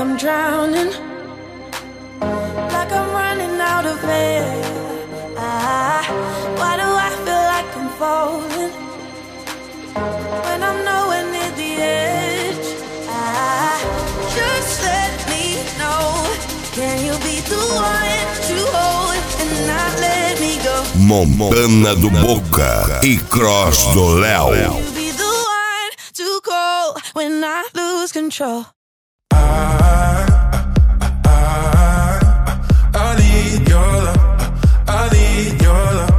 I'm drowning, like I'm running out of air. Why do I feel like I'm falling when I'm nowhere near the edge? Just let me know, can you be the one to hold and not let me go? Montana do Boca e Cross do Léo. Can you be the one to call when I lose control? I need your love. I need your love.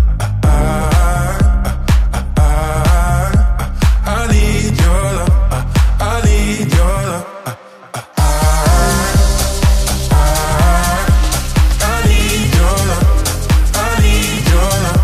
I need your love. I need your love. I need your love. I need your love.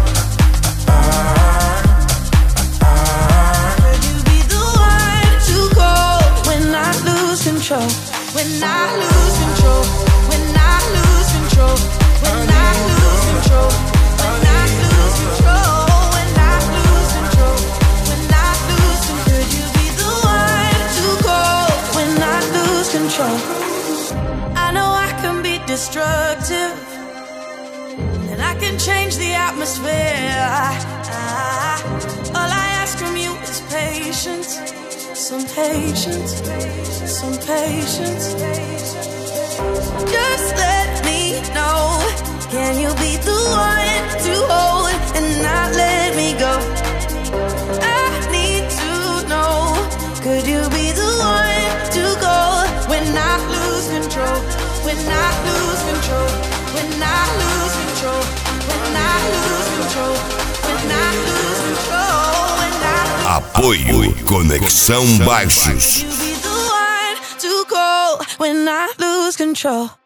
Could you be the one to call when I lose control? When I lose control, when I lose control, when I lose control, when I lose control, when I lose control, when I lose control. Could you be the one to call when I lose control? I know I can be destructive, and I can change the atmosphere. All I ask from you is patience. Some patience, some patience. Just let me know, can you be the one to hold and not let me go? I need to know, could you be the one to go when I lose control? When I lose control, when I lose control, when I lose control, when I lose control, when I lose. Apoio Conexão Baixos. You be the one to call when I lose control.